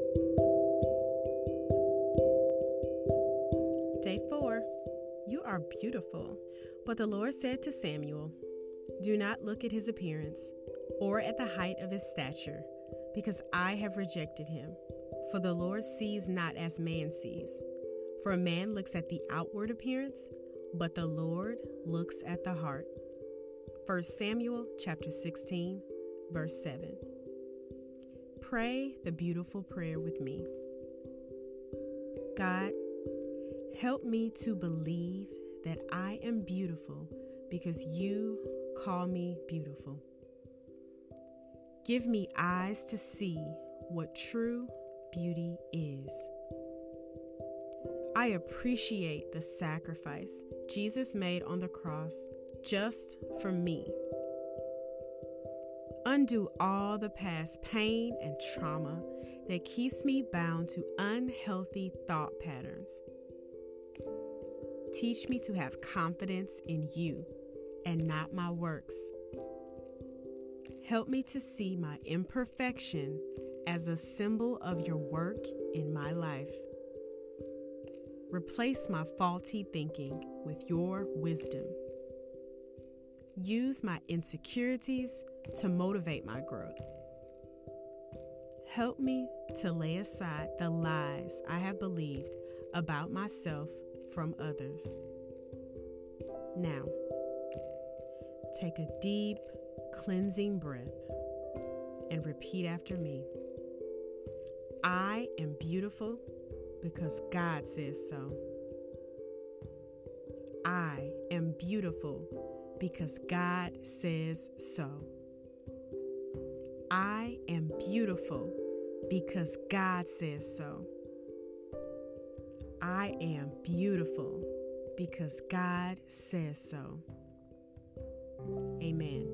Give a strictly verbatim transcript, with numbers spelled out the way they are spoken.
Day four. You are beautiful. But the Lord said to Samuel, do not look at his appearance or at the height of his stature, because I have rejected him. For the Lord sees not as man sees. For a man looks at the outward appearance, but the Lord looks at the heart. First Samuel chapter sixteen, verse seven. Pray the beautiful prayer with me. God, help me to believe that I am beautiful because you call me beautiful. Give me eyes to see what true beauty is. I appreciate the sacrifice Jesus made on the cross just for me. Undo all the past pain and trauma that keeps me bound to unhealthy thought patterns. Teach me to have confidence in you and not my works. Help me to see my imperfection as a symbol of your work in my life. Replace my faulty thinking with your wisdom. Use my insecurities to motivate my growth. Help me to lay aside the lies I have believed about myself from others. Now, take a deep, cleansing breath and repeat after me. I am beautiful because God says so. I am beautiful because God says so. I am beautiful because God says so. I am beautiful because God says so. Amen.